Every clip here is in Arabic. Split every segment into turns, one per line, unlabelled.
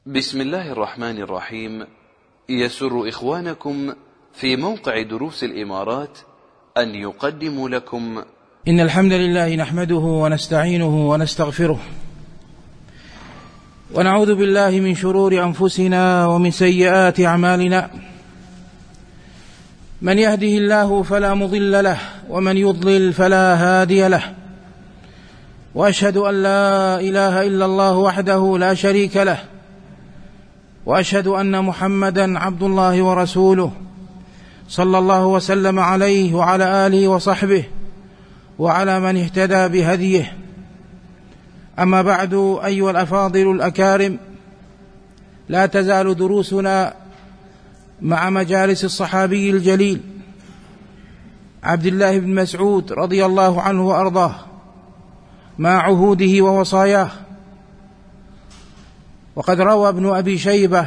بسم الله الرحمن الرحيم. يسر إخوانكم في موقع دروس الإمارات أن يقدموا لكم
إن الحمد لله نحمده ونستعينه ونستغفره ونعوذ بالله من شرور أنفسنا ومن سيئات أعمالنا. من يهده الله فلا مضل له ومن يضلل فلا هادي له، وأشهد أن لا إله إلا الله وحده لا شريك له، وأشهد أن محمدا عبد الله ورسوله صلى الله وسلم عليه وعلى آله وصحبه وعلى من اهتدى بهديه. أما بعد، أيها الأفاضل الأكارم، لا تزال دروسنا مع مجالس الصحابي الجليل عبد الله بن مسعود رضي الله عنه وأرضاه مع عهوده ووصاياه. وقد روى ابن أبي شيبة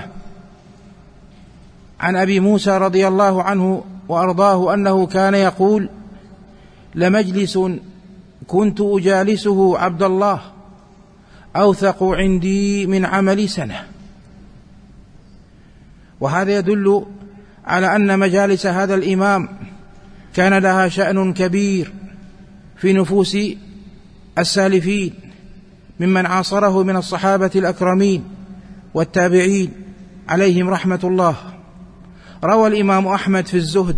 عن أبي موسى رضي الله عنه وأرضاه أنه كان يقول: لمجلس كنت أجالسه عبد الله أوثق عندي من عمل سنة. وهذا يدل على أن مجالس هذا الإمام كان لها شأن كبير في نفوس السالفين ممن عاصره من الصحابة الأكرمين والتابعين عليهم رحمة الله. روى الإمام أحمد في الزهد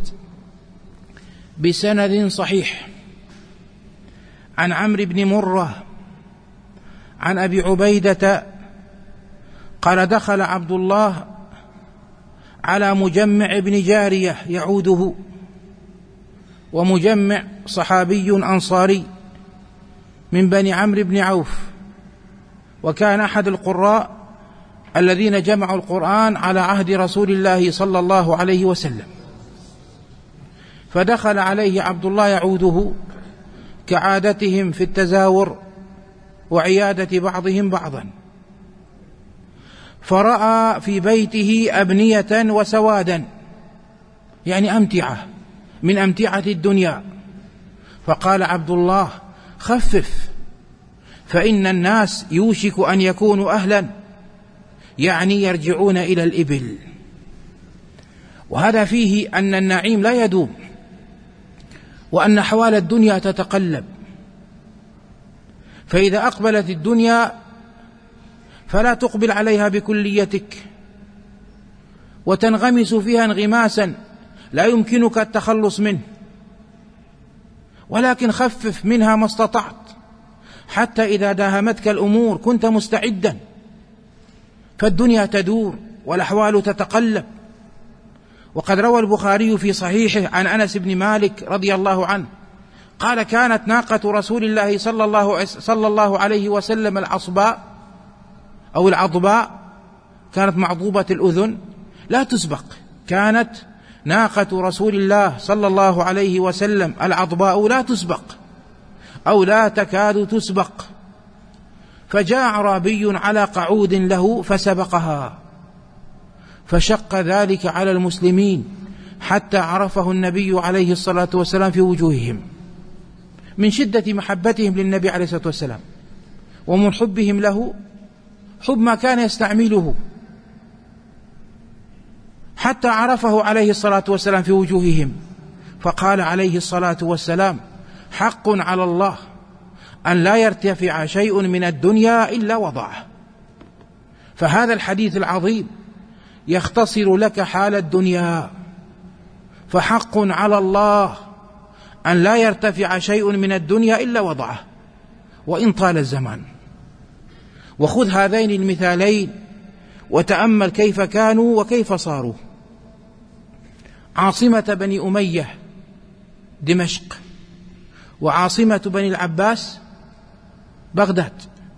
بسند صحيح عن عمرو بن مرة عن أبي عبيدة قال: دخل عبد الله على مجمع بن جارية يعوده، ومجمع صحابي أنصاري من بني عمرو بن عوف، وكان أحد القراء الذين جمعوا القرآن على عهد رسول الله صلى الله عليه وسلم. فدخل عليه عبد الله يعوده كعادتهم في التزاور وعيادة بعضهم بعضا، فرأى في بيته أبنية وسوادا، يعني أمتعة من أمتعة الدنيا. فقال عبد الله: خفف، فإن الناس يوشك أن يكونوا أهلا، يعني يرجعون إلى الإبل. وهذا فيه أن النعيم لا يدوم، وأن أحوال الدنيا تتقلب، فإذا أقبلت الدنيا فلا تقبل عليها بكليتك وتنغمس فيها انغماسا لا يمكنك التخلص منه، ولكن خفف منها ما استطعت، حتى إذا داهمتك الأمور كنت مستعدا، فالدنيا تدور والأحوال تتقلب. وقد روى البخاري في صحيحه عن أنس بن مالك رضي الله عنه قال: كانت ناقة رسول الله صلى الله عليه وسلم العصباء أو العضباء، كانت معضوبة الأذن لا تسبق. كانت ناقة رسول الله صلى الله عليه وسلم العضباء لا تسبق أو لا تكاد تسبق، فجاء أعرابي على قعود له فسبقها، فشق ذلك على المسلمين حتى عرفه النبي عليه الصلاة والسلام في وجوههم من شدة محبتهم للنبي عليه الصلاة والسلام ومن حبهم له، حب ما كان يستعمله، حتى عرفه عليه الصلاة والسلام في وجوههم. فقال عليه الصلاة والسلام: حق على الله أن لا يرتفع شيء من الدنيا إلا وضعه. فهذا الحديث العظيم يختصر لك حال الدنيا، فحق على الله أن لا يرتفع شيء من الدنيا إلا وضعه وإن طال الزمان. وخذ هذين المثالين وتأمل كيف كانوا وكيف صاروا. عاصمة بني أمية دمشق، وعاصمة بني العباس بغداد.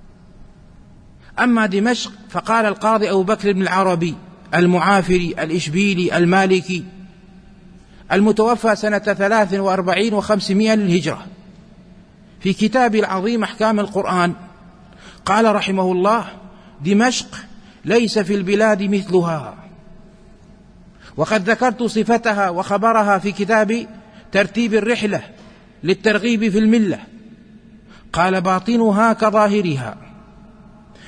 أما دمشق فقال القاضي أبو بكر بن العربي المعافري الإشبيلي المالكي المتوفى سنة 43 و500 للهجرة في كتابه العظيم أحكام القرآن قال رحمه الله: دمشق ليس في البلاد مثلها. وقد ذكرت صفتها وخبرها في كتاب ترتيب الرحلة للترغيب في الملة. قال: باطنها كظاهرها،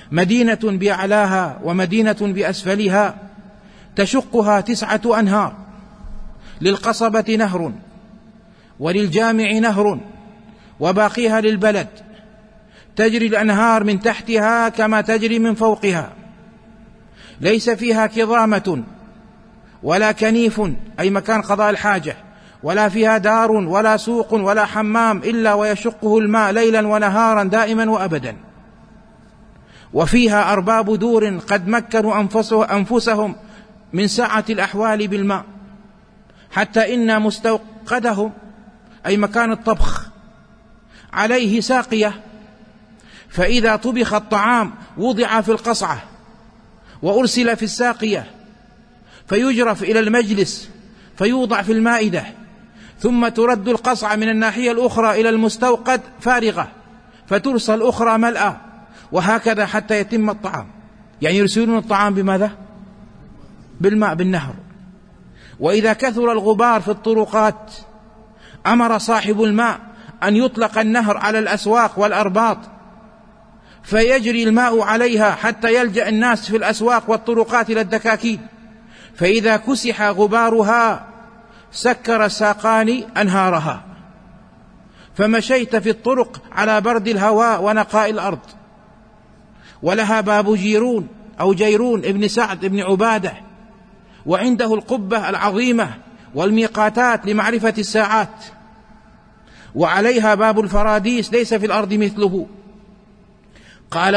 مدينة بأعلاها ومدينة بأسفلها، تشقها 9 أنهار، للقصبة نهر وللجامع نهر وباقيها للبلد، تجري الأنهار من تحتها كما تجري من فوقها، ليس فيها كظامة ولا كنيف أي مكان قضاء الحاجة، ولا فيها دار ولا سوق ولا حمام إلا ويشقه الماء ليلا ونهارا دائما وأبدا. وفيها أرباب دور قد مكنوا أنفسهم من سعة الأحوال بالماء، حتى إن مستوقدهم أي مكان الطبخ عليه ساقية، فإذا طبخ الطعام وضع في القصعة وأرسل في الساقية، فيجرف إلى المجلس فيوضع في المائدة، ثم ترد القصعة من الناحية الأخرى إلى المستوقد فارغة، فترسل أخرى ملأى، وهكذا حتى يتم الطعام. يعني يرسلون الطعام بماذا؟ بالماء، بالنهر. وإذا كثر الغبار في الطرقات أمر صاحب الماء أن يطلق النهر على الأسواق والأرباط، فيجري الماء عليها حتى يلجأ الناس في الأسواق والطرقات إلى الدكاكين، فإذا كسح غبارها سكر الساقان أنهارها، فمشيت في الطرق على برد الهواء ونقاء الأرض. ولها باب جيرون أو جيرون ابن سعد ابن عبادة، وعنده القبة العظيمة والميقاتات لمعرفة الساعات. وعليها باب الفراديس ليس في الأرض مثله. قال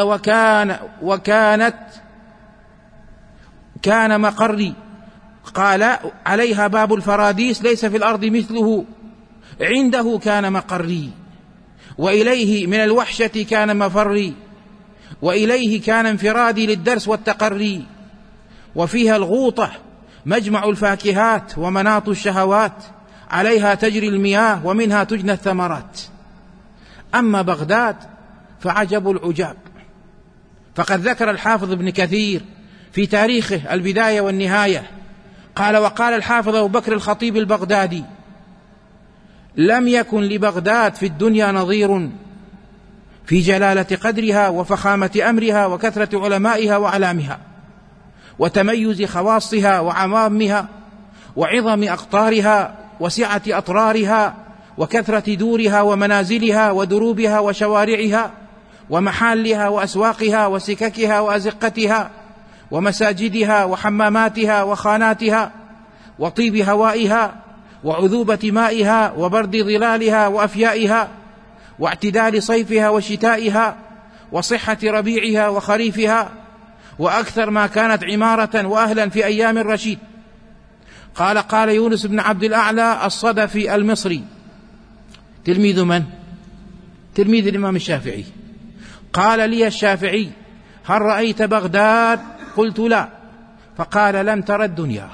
كان مقري، قال عليها باب الفراديس ليس في الأرض مثله، عنده كان مقري، وإليه من الوحشة كان مفري، وإليه كان انفرادي للدرس والتقري. وفيها الغوطة مجمع الفاكهات ومناط الشهوات، عليها تجري المياه ومنها تجنى الثمرات. أما بغداد فعجب العجاب، فقد ذكر الحافظ ابن كثير في تاريخه البداية والنهاية قال: وقال الحافظ أبو بكر الخطيب البغدادي: لم يكن لبغداد في الدنيا نظير في جلالة قدرها وفخامة أمرها وكثرة علمائها وعلامها وتميز خواصها وعوامها وعظم أقطارها وسعة أطرارها وكثرة دورها ومنازلها ودروبها وشوارعها ومحالها وأسواقها وسككها وأزقتها ومساجدها وحماماتها وخاناتها وطيب هوائها وعذوبة مائها وبرد ظلالها وأفيائها واعتدال صيفها وشتائها وصحة ربيعها وخريفها، وأكثر ما كانت عمارة وأهلا في أيام الرشيد. قال يونس بن عبد الأعلى الصدفي المصري، تلميذ من؟ تلميذ الإمام الشافعي. قال لي الشافعي: هل رأيت بغداد؟ قلت: لا. فقال: لم تر الدنيا.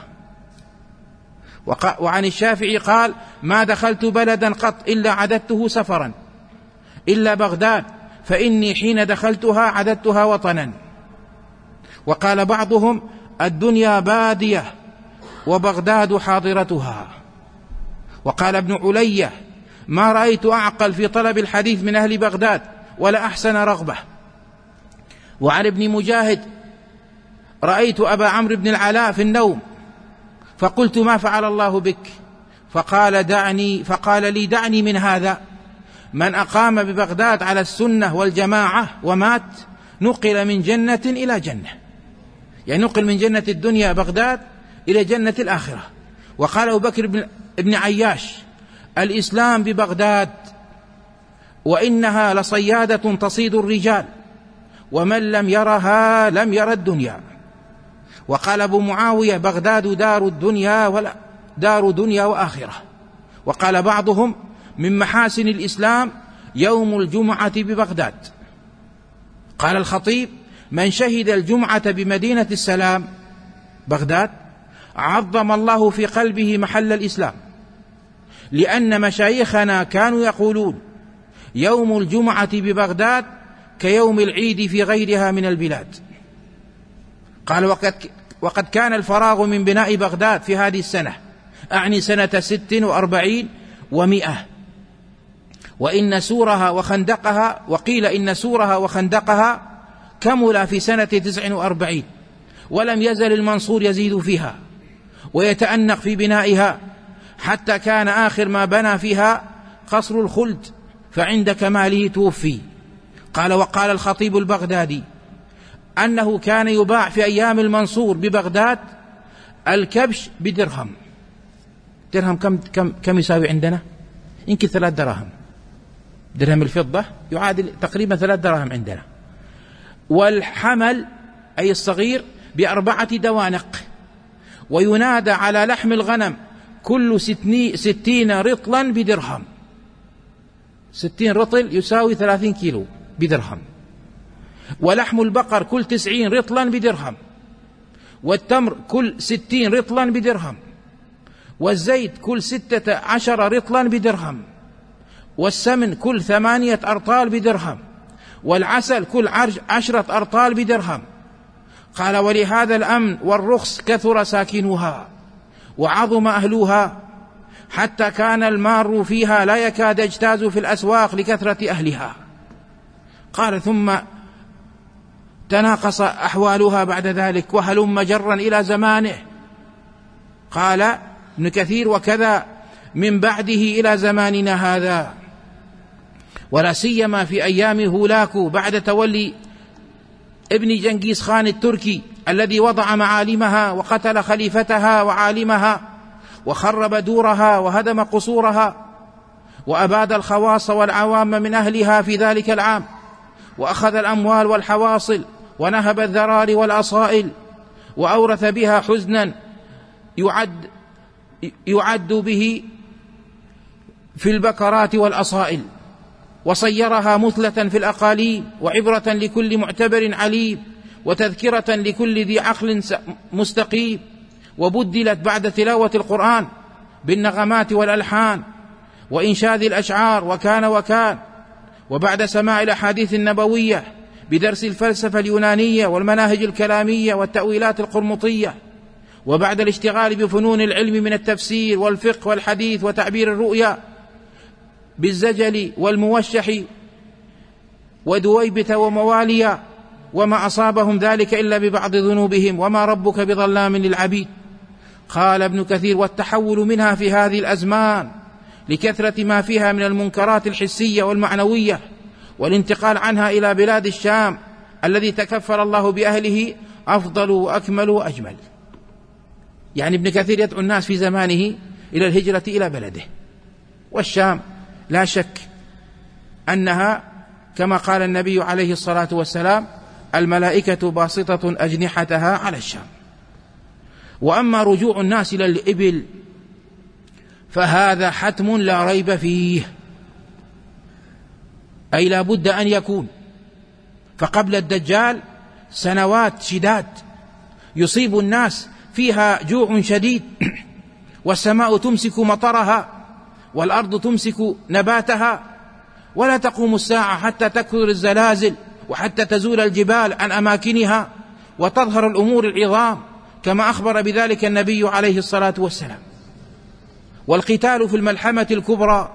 وعن الشافعي قال: ما دخلت بلدا قط إلا عددته سفرا إلا بغداد، فإني حين دخلتها عددتها وطنا. وقال بعضهم: الدنيا بادية وبغداد حاضرتها. وقال ابن علية: ما رأيت أعقل في طلب الحديث من أهل بغداد ولا أحسن رغبة. وعن ابن مجاهد: رأيت أبا عمرو بن العلاء في النوم، فقلت: ما فعل الله بك؟ فقال لي: دعني من هذا، من أقام ببغداد على السنة والجماعة ومات نقل من جنة إلى جنة، يعني نقل من جنة الدنيا بغداد إلى جنة الآخرة. وقال أبو بكر بن عياش: الإسلام ببغداد، وإنها لصيادة تصيد الرجال، ومن لم يرها لم ير الدنيا. وقال أبو معاوية: بغداد دار دنيا وآخرة. وقال بعضهم: من محاسن الإسلام يوم الجمعة ببغداد. قال الخطيب: من شهد الجمعة بمدينة السلام بغداد عظم الله في قلبه محل الإسلام، لأن مشايخنا كانوا يقولون: يوم الجمعة ببغداد كيوم العيد في غيرها من البلاد. قال: وقد كان الفراغ من بناء بغداد في هذه السنة، أعني سنة 46 و100، وإن سورها وخندقها، وقيل إن سورها وخندقها كمل في سنة 49، ولم يزل المنصور يزيد فيها ويتأنق في بنائها، حتى كان آخر ما بنى فيها قصر الخلد، فعند كماله توفي. وقال الخطيب البغدادي أنه كان يباع في أيام المنصور ببغداد الكبش بدرهم. درهم كم يساوي عندنا؟ يمكن 3 دراهم. درهم الفضة يعادل تقريبا 3 دراهم عندنا. والحمل أي الصغير ب4 دوانق. وينادى على لحم الغنم كل 60 رطلا بدرهم. 60 رطل يساوي 30 كيلو بدرهم. ولحم البقر كل 90 رطلا بدرهم. والتمر كل 60 رطلا بدرهم. والزيت كل 16 رطلا بدرهم. والسمن كل 8 أرطال بدرهم. والعسل كل 10 أرطال بدرهم. قال ولهذا الأمن والرخص كثر ساكنوها وعظم أهلوها، حتى كان المار فيها لا يكاد يجتاز في الأسواق لكثرة أهلها. قال ثم تناقص أحوالها بعد ذلك وهلم جرا إلى زمانه. قال ابن كثير وكذا من بعده إلى زماننا هذا، ولا سيما في أيام هولاكو بعد تولي ابن جنكيز خان التركي الذي وضع معالمها وقتل خليفتها وعالمها وخرب دورها وهدم قصورها وأباد الخواص والعوام من أهلها في ذلك العام، وأخذ الأموال والحواصل ونهب الذرار والأصائل، وأورث بها حزنا يعد به في البكرات والأصائل، وصيرها مثلة في الأقاليم وعبرة لكل معتبر عليم وتذكرة لكل ذي عقل مستقيم. وبدلت بعد تلاوة القرآن بالنغمات والألحان وإنشاد الأشعار وكان، وبعد سماع الأحاديث النبوية بدرس الفلسفة اليونانية والمناهج الكلامية والتأويلات القرمطية، وبعد الاشتغال بفنون العلم من التفسير والفقه والحديث وتعبير الرؤيا بالزجل والموشح ودويبة ومواليا، وما أصابهم ذلك إلا ببعض ذنوبهم، وما ربك بظلام للعبيد. قال ابن كثير والتحول منها في هذه الأزمان لكثرة ما فيها من المنكرات الحسية والمعنوية، والانتقال عنها إلى بلاد الشام الذي تكفل الله بأهله أفضل وأكمل وأجمل. يعني ابن كثير يدعو الناس في زمانه إلى الهجرة إلى بلده. والشام لا شك أنها كما قال النبي عليه الصلاة والسلام الملائكة باسطة أجنحتها على الشام. وأما رجوع الناس إلى الإبل فهذا حتم لا ريب فيه، أي لا بد أن يكون. فقبل الدجال سنوات شداد يصيب الناس فيها جوع شديد، والسماء تمسك مطرها والأرض تمسك نباتها، ولا تقوم الساعة حتى تكثر الزلازل وحتى تزول الجبال عن أماكنها وتظهر الأمور العظام كما أخبر بذلك النبي عليه الصلاة والسلام. والقتال في الملحمة الكبرى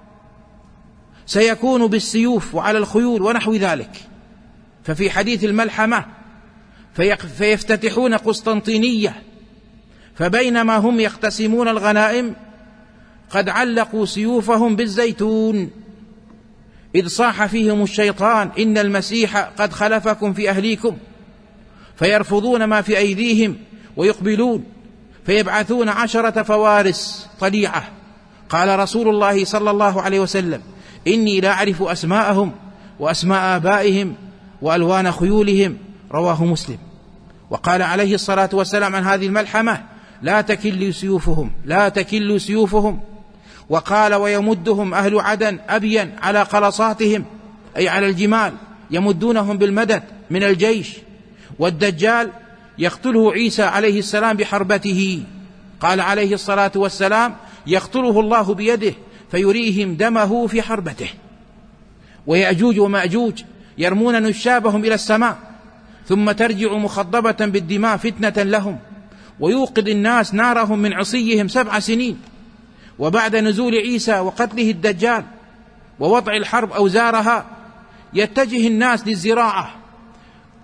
سيكون بالسيوف وعلى الخيول ونحو ذلك. ففي حديث الملحمة فيفتتحون قسطنطينية، فبينما هم يقتسمون الغنائم قد علقوا سيوفهم بالزيتون، إذ صاح فيهم الشيطان إن المسيح قد خلفكم في أهليكم، فيرفضون ما في أيديهم ويقبلون، فيبعثون 10 فوارس طليعة. قال رسول الله صلى الله عليه وسلم إني لا أعرف أسماءهم وأسماء آبائهم وألوان خيولهم، رواه مسلم. وقال عليه الصلاة والسلام عن هذه الملحمة لا تكل سيوفهم. وقال ويمدهم أهل عدن أبين على قلصاتهم، أي على الجمال، يمدونهم بالمدد من الجيش. والدجال يقتله عيسى عليه السلام بحربته، قال عليه الصلاة والسلام يقتله الله بيده فيريهم دمه في حربته. ويأجوج ومأجوج يرمون نشابهم إلى السماء ثم ترجع مخضبة بالدماء فتنة لهم، ويوقد الناس نارهم من عصيهم 7 سنين. وبعد نزول عيسى وقتله الدجال ووضع الحرب أوزارها يتجه الناس للزراعة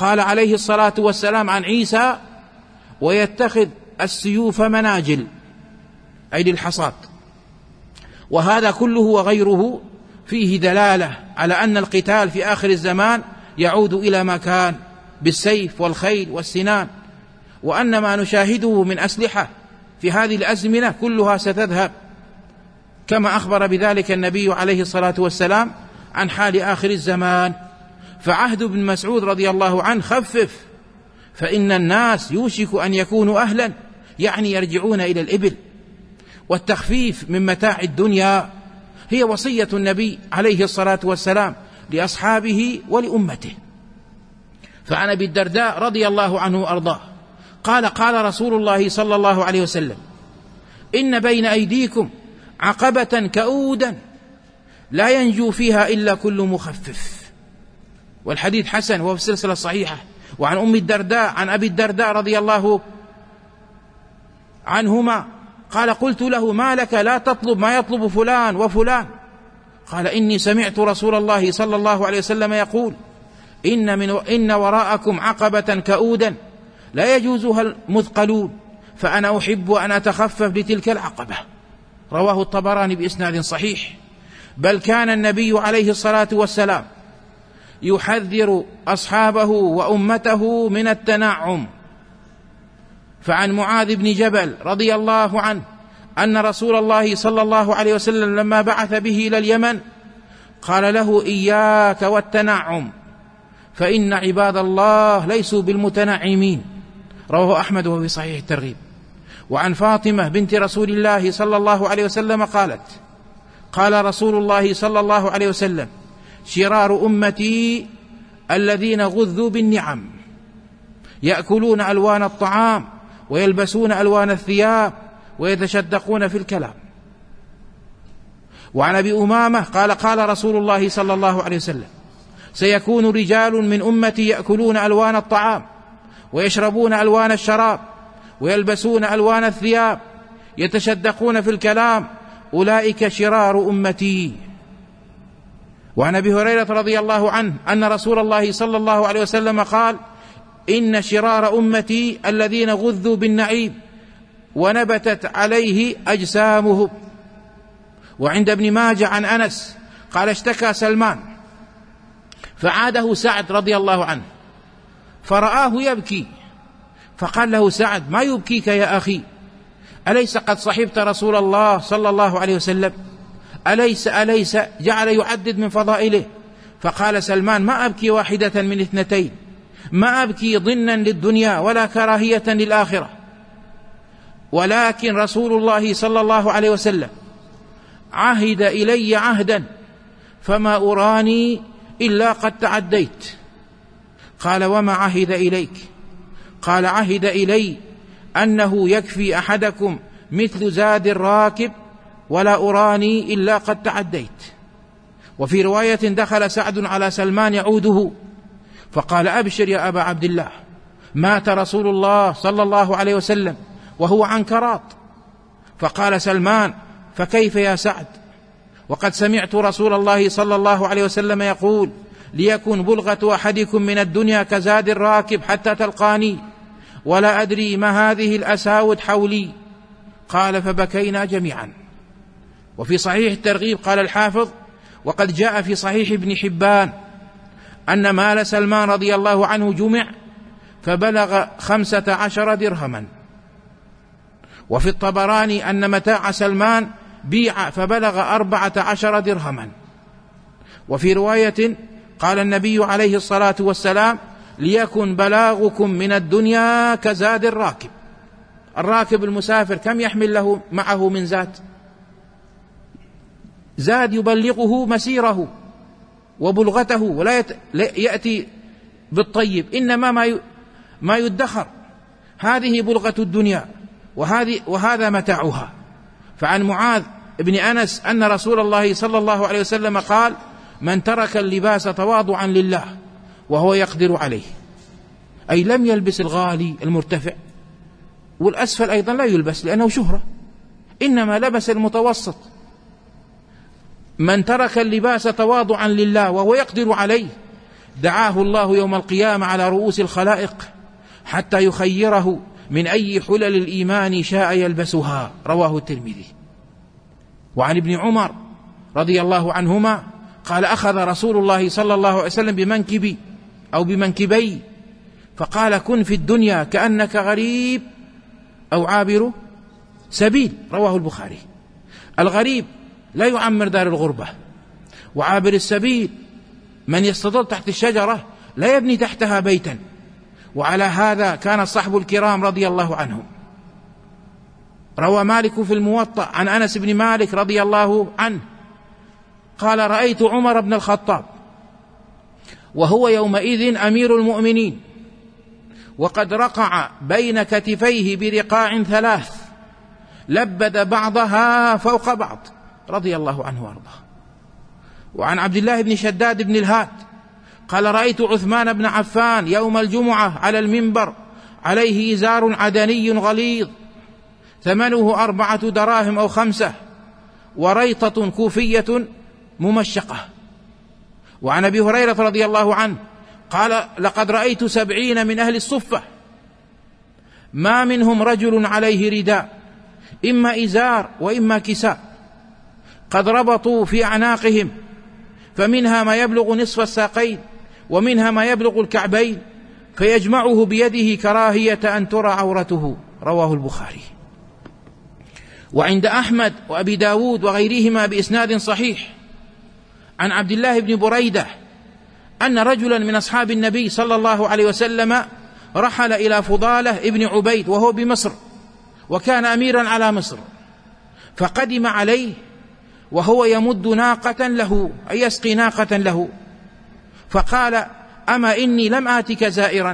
قال عليه الصلاة والسلام عن عيسى: ويتخذ السيوف مناجل، أي للحصاد. وهذا كله وغيره فيه دلالة على أن القتال في آخر الزمان يعود إلى ما كان بالسيف والخيل والسنان، وأن ما نشاهده من أسلحة في هذه الأزمنة كلها ستذهب، كما أخبر بذلك النبي عليه الصلاة والسلام عن حال آخر الزمان. فعهد ابن مسعود رضي الله عنه: خفف فإن الناس يوشك أن يكونوا أهلا، يعني يرجعون إلى الإبل. والتخفيف من متاع الدنيا هي وصية النبي عليه الصلاة والسلام لأصحابه ولأمته. فعن أبي الدرداء رضي الله عنه وأرضاه قال: قال رسول الله صلى الله عليه وسلم: إن بين أيديكم عقبة كؤودا لا ينجو فيها إلا كل مخفف. والحديث حسن وهو في السلسلة الصحيحة. وعن أم الدرداء عن أبي الدرداء رضي الله عنهما قال: قلت له: ما لك لا تطلب ما يطلب فلان وفلان؟ قال: إني سمعت رسول الله صلى الله عليه وسلم يقول: إن وراءكم عقبة كؤودا لا يجوزها المثقلون، فأنا أحب أن أتخفف لتلك العقبة. رواه الطبراني بإسناد صحيح. بل كان النبي عليه الصلاة والسلام يحذر أصحابه وأمته من التنعم. فعن معاذ بن جبل رضي الله عنه أن رسول الله صلى الله عليه وسلم لما بعث به إلى اليمن قال له: إياك والتنعم، فإن عباد الله ليسوا بالمتنعمين. رواه أحمد وفي صحيح الترغيب. وعن فاطمة بنت رسول الله صلى الله عليه وسلم قالت: قال رسول الله صلى الله عليه وسلم: شرار أمتي الذين غذوا بالنعم، يأكلون ألوان الطعام ويلبسون ألوان الثياب ويتشدقون في الكلام. وعن أبي أمامة قال: قال رسول الله صلى الله عليه وسلم: سيكون رجال من أمتي يأكلون ألوان الطعام ويشربون ألوان الشراب ويلبسون ألوان الثياب يتشدقون في الكلام، أولئك شرار أمتي. وعن أبي هريرة رضي الله عنه أن رسول الله صلى الله عليه وسلم قال: إن شرار أمتي الذين غذوا بالنعيم ونبتت عليه أجسامهم. وعند ابن ماجه عن أنس قال: اشتكى سلمان فعاده سعد رضي الله عنه فرآه يبكي، فقال له سعد: ما يبكيك يا أخي؟ أليس قد صحبت رسول الله صلى الله عليه وسلم؟ أليس جعل يعدد من فضائله؟ فقال سلمان: ما أبكي واحدة من اثنتين، ما أبكي ضنا للدنيا ولا كراهية للآخرة، ولكن رسول الله صلى الله عليه وسلم عهد إلي عهدا فما أراني إلا قد تعديت. قال: وما عهد إليك؟ قال: عهد إلي أنه يكفي أحدكم مثل زاد الراكب ولا أراني إلا قد تعديت. وفي رواية: دخل سعد على سلمان يعوده فقال: أبشر يا أبا عبد الله، مات رسول الله صلى الله عليه وسلم وهو عنكراط. فقال سلمان: فكيف يا سعد؟ وقد سمعت رسول الله صلى الله عليه وسلم يقول: ليكن بلغة أحدكم من الدنيا كزاد الراكب حتى تلقاني، ولا أدري ما هذه الأساود حولي. قال: فبكينا جميعا. وفي صحيح الترغيب قال الحافظ: وقد جاء في صحيح ابن حبان أن مال سلمان رضي الله عنه جمع فبلغ 15 درهما. وفي الطبراني أن متاع سلمان بيع فبلغ 14 درهما. وفي رواية قال النبي عليه الصلاة والسلام: ليكن بلاغكم من الدنيا كزاد الراكب. الراكب المسافر كم يحمل له معه من زاد؟ زاد يبلغه مسيره وبلغته، ولا يأتي بالطيب، إنما ما يدخر. هذه بلغة الدنيا وهذا متاعها. فعن معاذ بن أنس أن رسول الله صلى الله عليه وسلم قال: من ترك اللباس تواضعا لله وهو يقدر عليه، أي لم يلبس الغالي المرتفع، والأسفل أيضا لا يلبس لأنه شهرة، إنما لبس المتوسط. من ترك اللباس تواضعا لله وهو يقدر عليه، دعاه الله يوم القيامة على رؤوس الخلائق حتى يخيره من أي حلل الإيمان شاء يلبسها. رواه الترمذي. وعن ابن عمر رضي الله عنهما قال أخذ رسول الله صلى الله عليه وسلم بمنكبي أو بمنكبي فقال كن في الدنيا كأنك غريب أو عابر سبيل. رواه البخاري. الغريب لا يعمر دار الغربة، وعابر السبيل من يستظل تحت الشجرة لا يبني تحتها بيتا. وعلى هذا كان الصحب الكرام رضي الله عنهم. روى مالك في الموطأ عن أنس بن مالك رضي الله عنه قال رأيت عمر بن الخطاب وهو يومئذ أمير المؤمنين وقد رقع بين كتفيه برقاع 3 لبد بعضها فوق بعض رضي الله عنه وارضاه. وعن عبد الله بن شداد بن الهاد قال رأيت عثمان بن عفان يوم الجمعة على المنبر عليه إزار عدني غليظ ثمنه 4 دراهم أو 5 وريطة كوفية ممشقة. وعن أبي هريرة رضي الله عنه قال لقد رأيت 70 من أهل الصفة ما منهم رجل عليه رداء إما إزار وإما كساء قد ربطوا في أعناقهم فمنها ما يبلغ نصف الساقين ومنها ما يبلغ الكعبين فيجمعه بيده كراهية أن ترى عورته. رواه البخاري. وعند أحمد وأبي داود وغيرهما بإسناد صحيح عن عبد الله بن بريدة أن رجلا من أصحاب النبي صلى الله عليه وسلم رحل إلى فضالة ابن عبيد وهو بمصر وكان أميرا على مصر، فقدم عليه وهو يمد ناقة له أي يسقي ناقة له، فقال أما إني لم آتك زائرا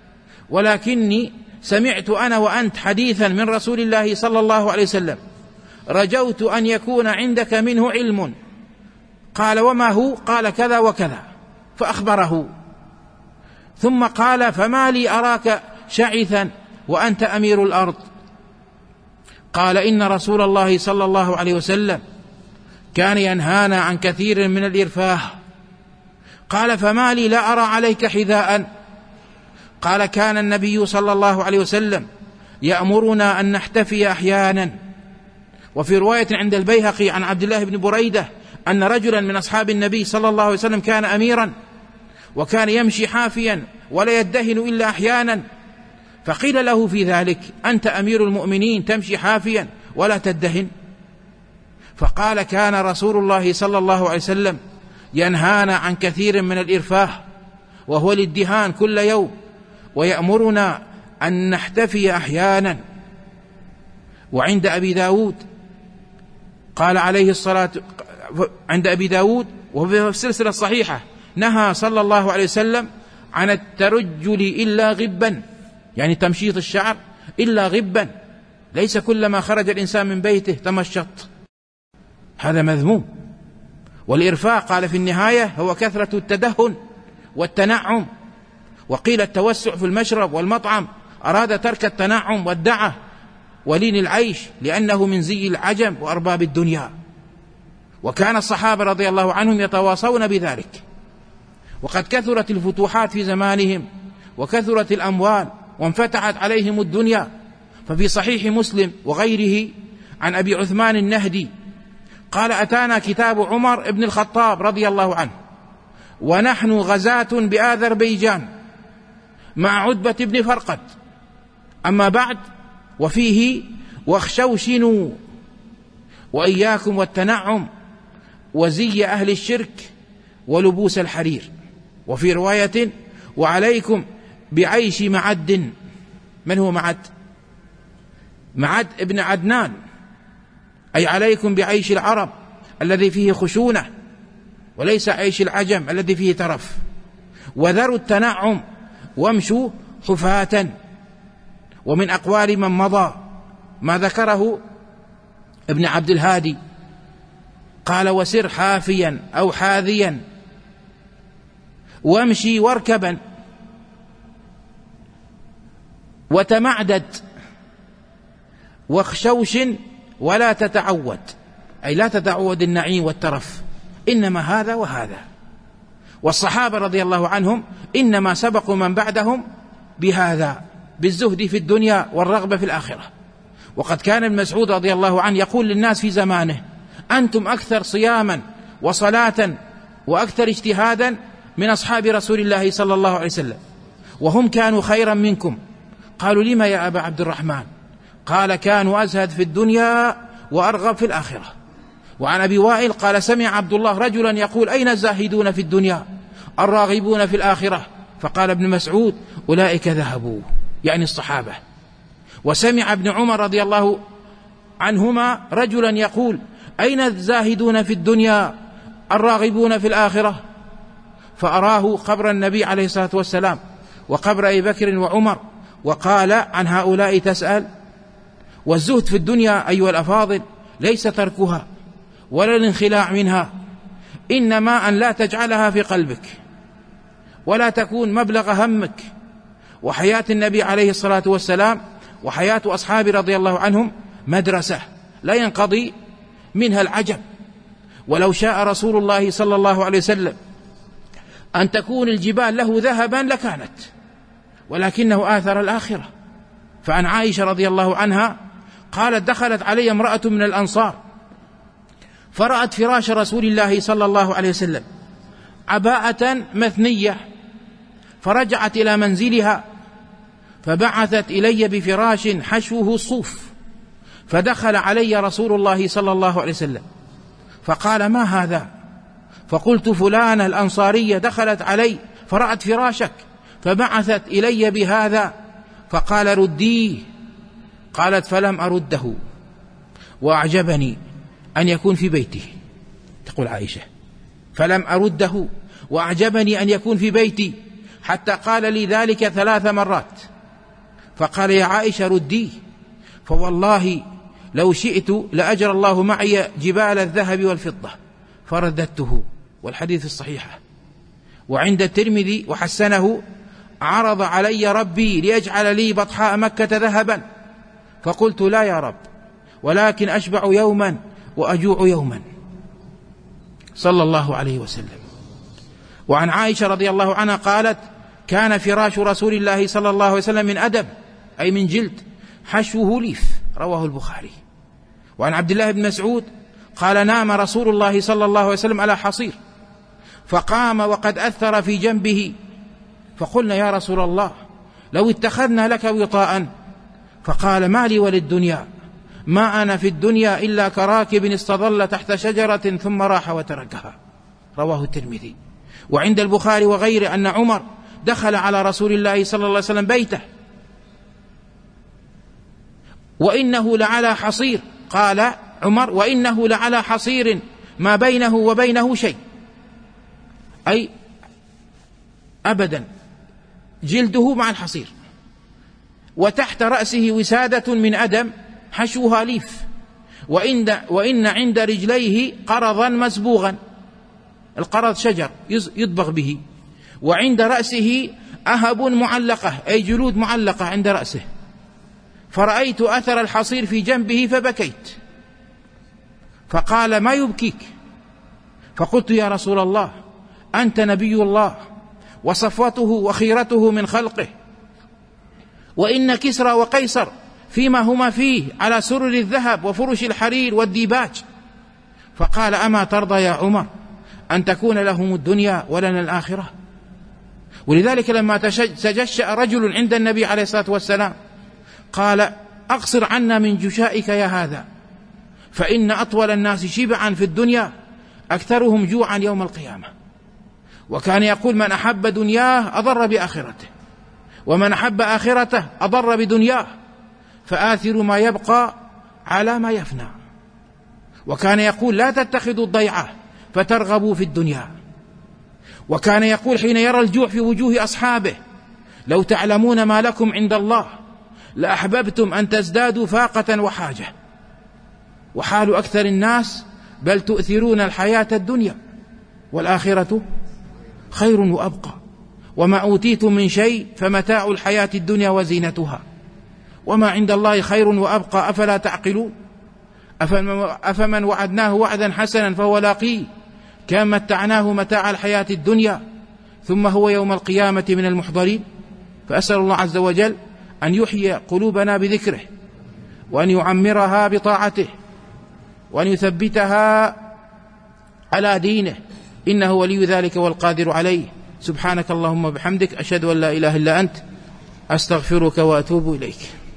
ولكني سمعت أنا وأنت حديثا من رسول الله صلى الله عليه وسلم رجوت أن يكون عندك منه علم. قال وما هو؟ قال كذا وكذا، فأخبره. ثم قال فما لي أراك شعثا وأنت أمير الأرض؟ قال إن رسول الله صلى الله عليه وسلم كان ينهانا عن كثير من الإرفاه. قال فما لي لا أرى عليك حذاء؟ قال كان النبي صلى الله عليه وسلم يأمرنا أن نحتفي أحيانا. وفي رواية عند البيهقي عن عبد الله بن بريدة أن رجلا من أصحاب النبي صلى الله عليه وسلم كان أميرا وكان يمشي حافيا ولا يدهن إلا أحيانا، فقيل له في ذلك أنت أمير المؤمنين تمشي حافيا ولا تدهن؟ فقال كان رسول الله صلى الله عليه وسلم ينهانا عن كثير من الإرفاه وهو الادهان كل يوم ويأمرنا أن نحتفي أحيانا. وعند أبي داود قال عليه الصلاة عند أبي داود وفي السلسلة الصحيحة نهى صلى الله عليه وسلم عن الترجل إلا غبا، يعني تمشيط الشعر إلا غبا، ليس كلما خرج الإنسان من بيته تمشط، هذا مذموم. والإرفاق قال في النهاية هو كثرة التدهن والتنعم، وقيل التوسع في المشرب والمطعم، أراد ترك التنعم والدعة ولين العيش لأنه من زي العجم وأرباب الدنيا. وكان الصحابة رضي الله عنهم يتواصون بذلك. وقد كثرت الفتوحات في زمانهم وكثرت الأموال وانفتحت عليهم الدنيا. ففي صحيح مسلم وغيره عن أبي عثمان النهدي قال أتانا كتاب عمر بن الخطاب رضي الله عنه ونحن غزاة بآذربيجان مع عتبة بن فرقد، أما بعد وفيه واخشوشنوا وإياكم والتنعم وزي أهل الشرك ولبوس الحرير. وفي رواية وعليكم بعيش معد. من هو معد؟ معد ابن عدنان، أي عليكم بعيش العرب الذي فيه خشونة وليس عيش العجم الذي فيه ترف. وذروا التنعم وامشوا حفاة. ومن أقوال من مضى ما ذكره ابن عبد الهادي قال وسر حافيا أو حاذيا وامشي واركبا وتمعدد واخشوش ولا تتعود، أي لا تتعود النعيم والترف، إنما هذا وهذا. والصحابة رضي الله عنهم إنما سبقوا من بعدهم بهذا، بالزهد في الدنيا والرغبة في الآخرة. وقد كان ابن مسعود رضي الله عنه يقول للناس في زمانه: أنتم أكثر صياما وصلاة وأكثر اجتهادا من أصحاب رسول الله صلى الله عليه وسلم، وهم كانوا خيرا منكم. قالوا: لما يا أبا عبد الرحمن؟ قال: كانوا أزهد في الدنيا وأرغب في الآخرة. وعن أبي وائل قال: سمع عبد الله رجلا يقول: أين الزاهدون في الدنيا الراغبون في الآخرة؟ فقال ابن مسعود: أولئك ذهبوا، يعني الصحابة. وسمع ابن عمر رضي الله عنهما رجلا يقول: أين الزاهدون في الدنيا الراغبون في الآخرة؟ فأراه قبر النبي عليه الصلاة والسلام وقبر أبي بكر وعمر، وقال: عن هؤلاء تسأل؟ والزهد في الدنيا أيها الأفاضل ليس تركها ولا الانخلاع منها، إنما أن لا تجعلها في قلبك ولا تكون مبلغ همك. وحياة النبي عليه الصلاة والسلام وحياة أصحاب رضي الله عنهم مدرسة لا ينقضي منها العجب. ولو شاء رسول الله صلى الله عليه وسلم أن تكون الجبال له ذهبا لكانت، ولكنه آثر الآخرة. فعن عائشة رضي الله عنها قالت: دخلت علي امرأة من الأنصار فرأت فراش رسول الله صلى الله عليه وسلم عباءة مثنية، فرجعت إلى منزلها فبعثت إلي بفراش حشوه صوف، فدخل علي رسول الله صلى الله عليه وسلم فقال: ما هذا؟ فقلت: فلانة الأنصارية دخلت علي فرأت فراشك فبعثت إلي بهذا، فقال: رديه. قالت: فلم أرده، وأعجبني أن يكون في بيته. تقول عائشة: فلم أرده وأعجبني أن يكون في بيتي، حتى قال لي ذلك 3 مرات. فقال: يا عائشة رديه، فوالله لو شئت لأجرى الله معي جبال الذهب والفضة. فرددته، والحديث الصحيحة. وعند الترمذي وحسنه: عرض علي ربي ليجعل لي بطحاء مكة ذهبا، فقلت: لا يا رب، ولكن أشبع يوما وأجوع يوما، صلى الله عليه وسلم. وعن عائشة رضي الله عنها قالت: كان فراش رسول الله صلى الله عليه وسلم من أدم، أي من جلد، حشوه ليف، رواه البخاري. وعن عبد الله بن مسعود قال: نام رسول الله صلى الله عليه وسلم على حصير، فقام وقد أثر في جنبه، فقلنا: يا رسول الله، لو اتخذنا لك وطاء. فقال: ما لي وللدنيا، ما أنا في الدنيا إلا كراكب استظل تحت شجرة ثم راح وتركها، رواه الترمذي. وعند البخاري وغيره أن عمر دخل على رسول الله صلى الله عليه وسلم بيته وإنه لعلى حصير، قال عمر: وإنه لعلى حصير ما بينه وبينه شيء، أي أبدا جلده مع الحصير، وتحت رأسه وسادة من أدم حشوها ليف، وإن عند رجليه قرضا مسبوغا، القرض شجر يطبغ به، وعند رأسه أهب معلقة، أي جلود معلقة عند رأسه. فرأيت أثر الحصير في جنبه فبكيت. فقال: ما يبكيك؟ فقلت: يا رسول الله، أنت نبي الله وصفوته وخيرته من خلقه، وإن كسرى وقيصر فيما هما فيه على سرر الذهب وفرش الحرير والديباج. فقال: أما ترضى يا عمر أن تكون لهم الدنيا ولنا الآخرة؟ ولذلك لما تجشأ رجل عند النبي عليه الصلاة والسلام قال: أقصر عنا من جشائك يا هذا، فإن أطول الناس شبعا في الدنيا أكثرهم جوعا يوم القيامة. وكان يقول: من أحب دنياه أضر بآخرته، ومن أحب آخرته أضر بدنياه، فآثر ما يبقى على ما يفنى. وكان يقول: لا تتخذوا الضيعة فترغبوا في الدنيا. وكان يقول حين يرى الجوع في وجوه أصحابه: لو تعلمون ما لكم عند الله لأحببتم أن تزدادوا فاقة وحاجة. وحال أكثر الناس: بل تؤثرون الحياة الدنيا والآخرة خير وأبقى، وما أوتيتم من شيء فمتاع الحياة الدنيا وزينتها، وما عند الله خير وأبقى، أفلا تعقلون؟ أفمن وعدناه وعدا حسنا فهو لاقيه، كان متعناه متاع الحياة الدنيا ثم هو يوم القيامة من المحضرين. فأسأل الله عز وجل أن يحيي قلوبنا بذكره، وأن يعمرها بطاعته، وأن يثبتها على دينه، إنه ولي ذلك والقادر عليه. سبحانك اللهم وبحمدك، أشهد أن لا إله إلا أنت، أستغفرك وأتوب إليك.